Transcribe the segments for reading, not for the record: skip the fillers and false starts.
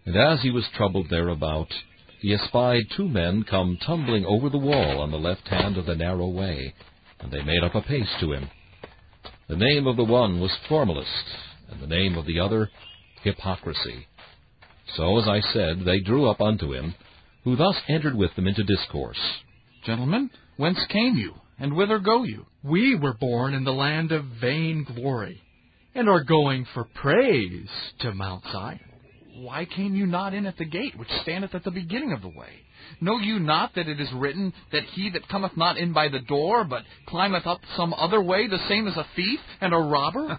And as he was troubled thereabout, he espied two men come tumbling over the wall on the left hand of the narrow way, and they made up a pace to him. The name of the one was Formalist, and the name of the other Hypocrisy. So, as I said, they drew up unto him, who thus entered with them into discourse. Gentlemen, whence came you, and whither go you? We were born in the land of vain glory, and are going for praise to Mount Zion. Why came you not in at the gate, which standeth at the beginning of the way? Know you not that it is written, that he that cometh not in by the door, but climbeth up some other way, the same as a thief and a robber?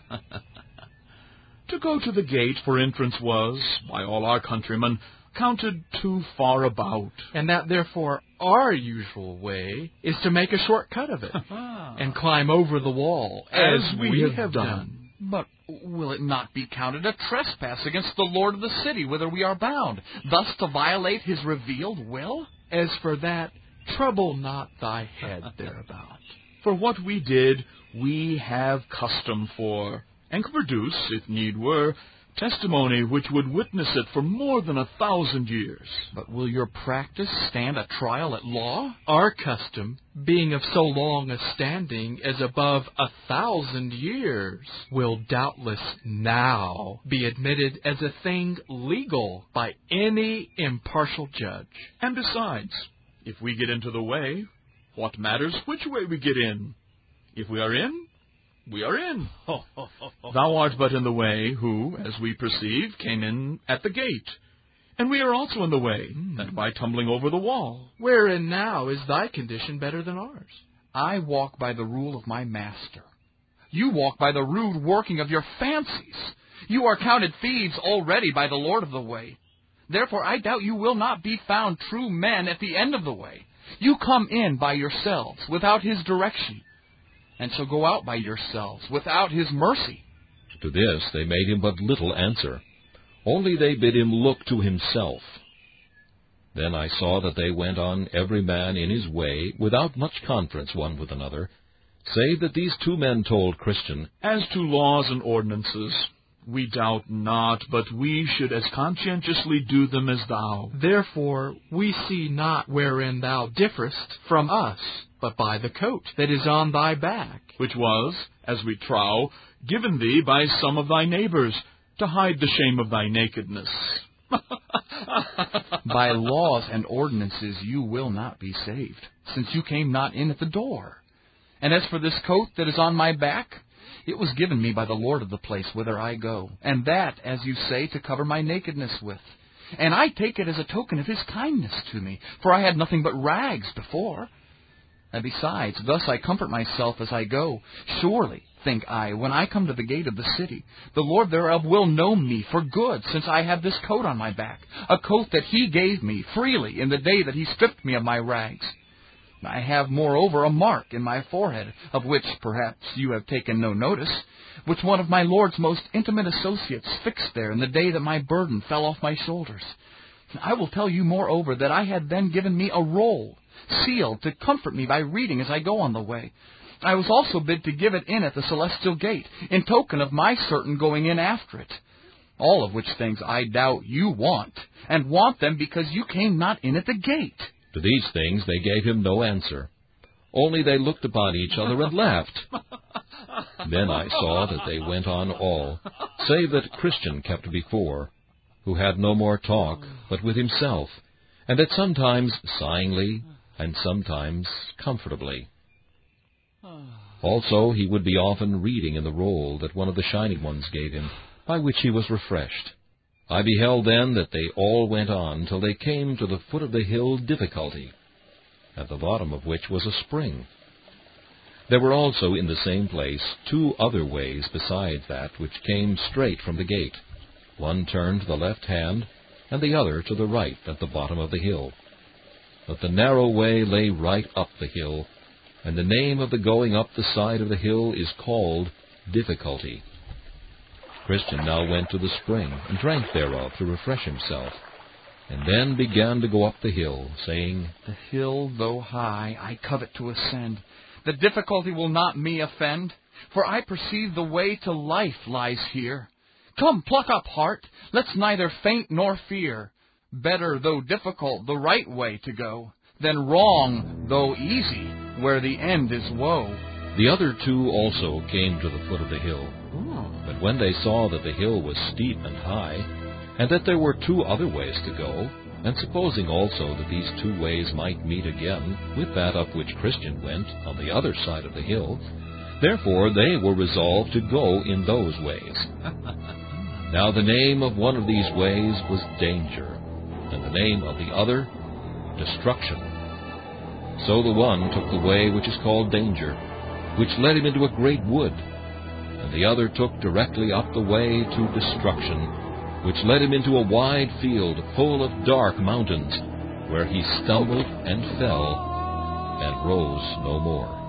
To go to the gate for entrance was, by all our countrymen, counted too far about. And that therefore our usual way is to make a short cut of it, and climb over the wall, as we have done. But will it not be counted a trespass against the lord of the city whither we are bound, thus to violate his revealed will? As for that, trouble not thy head thereabout. For what we did, we have custom for, and could produce, if need were, testimony which would witness it for more than 1,000 years. But will your practice stand a trial at law? Our custom, being of so long a standing as above 1,000 years, will doubtless now be admitted as a thing legal by any impartial judge. And besides, if we get into the way, what matters which way we get in? If we are in, we are in. Thou art but in the way, who, as we perceive, came in at the gate. And we are also in the way, that by tumbling over the wall. Wherein now is thy condition better than ours? I walk by the rule of my master. You walk by the rude working of your fancies. You are counted thieves already by the Lord of the way. Therefore I doubt you will not be found true men at the end of the way. You come in by yourselves, without his direction, and so go out by yourselves, without his mercy. To this they made him but little answer. Only they bid him look to himself. Then I saw that they went on every man in his way, without much conference one with another, save that these two men told Christian, As to laws and ordinances, we doubt not, but we should as conscientiously do them as thou. Therefore we see not wherein thou differest from us, but by the coat that is on thy back, which was, as we trow, given thee by some of thy neighbors, to hide the shame of thy nakedness. By laws and ordinances you will not be saved, since you came not in at the door. And as for this coat that is on my back, it was given me by the Lord of the place whither I go, and that, as you say, to cover my nakedness with. And I take it as a token of his kindness to me, for I had nothing but rags before. And besides, thus I comfort myself as I go. Surely, think I, when I come to the gate of the city, the Lord thereof will know me for good, since I have this coat on my back, a coat that he gave me freely in the day that he stripped me of my rags. I have, moreover, a mark in my forehead, of which, perhaps, you have taken no notice, which one of my Lord's most intimate associates fixed there in the day that my burden fell off my shoulders. I will tell you, moreover, that I had then given me a roll, sealed, to comfort me by reading as I go on the way. I was also bid to give it in at the celestial gate, in token of my certain going in after it. All of which things I doubt you want, and want them because you came not in at the gate. To these things they gave him no answer. Only they looked upon each other and laughed. Then I saw that they went on all, save that Christian kept before, who had no more talk but with himself, and that sometimes sighingly, and sometimes comfortably. Also he would be often reading in the roll that one of the Shining Ones gave him, by which he was refreshed. I beheld then that they all went on till they came to the foot of the hill Difficulty, at the bottom of which was a spring. There were also in the same place two other ways besides that which came straight from the gate. One turned to the left hand, and the other to the right at the bottom of the hill. But the narrow way lay right up the hill, and the name of the going up the side of the hill is called Difficulty. Christian now went to the spring, and drank thereof to refresh himself, and then began to go up the hill, saying, The hill, though high, I covet to ascend. The difficulty will not me offend, for I perceive the way to life lies here. Come, pluck up heart. Let's neither faint nor fear. Better, though difficult, the right way to go, than wrong, though easy, where the end is woe. The other two also came to the foot of the hill. But when they saw that the hill was steep and high, and that there were two other ways to go, and supposing also that these two ways might meet again with that up which Christian went on the other side of the hill, therefore they were resolved to go in those ways. Now the name of one of these ways was Danger, and the name of the other Destruction. So the one took the way which is called Danger, which led him into a great wood, and the other took directly up the way to Destruction, which led him into a wide field full of dark mountains, where he stumbled and fell, and rose no more.